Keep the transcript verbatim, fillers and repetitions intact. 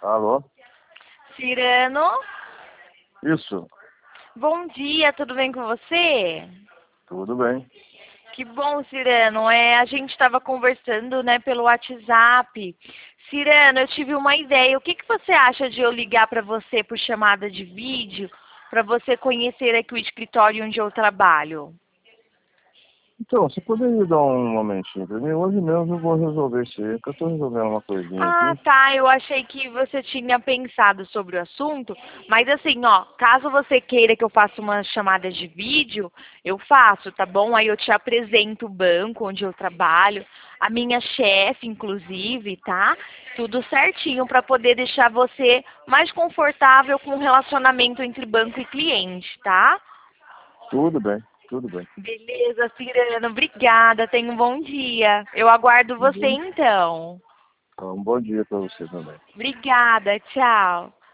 Alô? Cirano, Isso, bom dia, tudo bem com você? tudo bem. Que bom, Cirano. É, a gente estava conversando, né, pelo WhatsApp. Cirano, eu tive uma ideia. O que, que você acha de eu ligar para você por chamada de vídeo, para você conhecer aqui o escritório onde eu trabalho? Então, você poderia dar um momentinho pra mim? Hoje mesmo eu vou resolver isso aí, que eu tô resolvendo uma coisinha Ah, aqui. tá. Eu achei que você tinha pensado sobre o assunto, mas assim, ó, caso você queira que eu faça uma chamada de vídeo, eu faço, tá bom? Aí eu te apresento o banco onde eu trabalho, a minha chefe, inclusive, tá? Tudo certinho para poder deixar você mais confortável com o relacionamento entre banco e cliente, tá? Tudo bem, tudo bem. Beleza, Cirano. Obrigada. Tenha um bom dia. Eu aguardo você Uhum. então. Então, um bom dia pra você também. Obrigada. Tchau.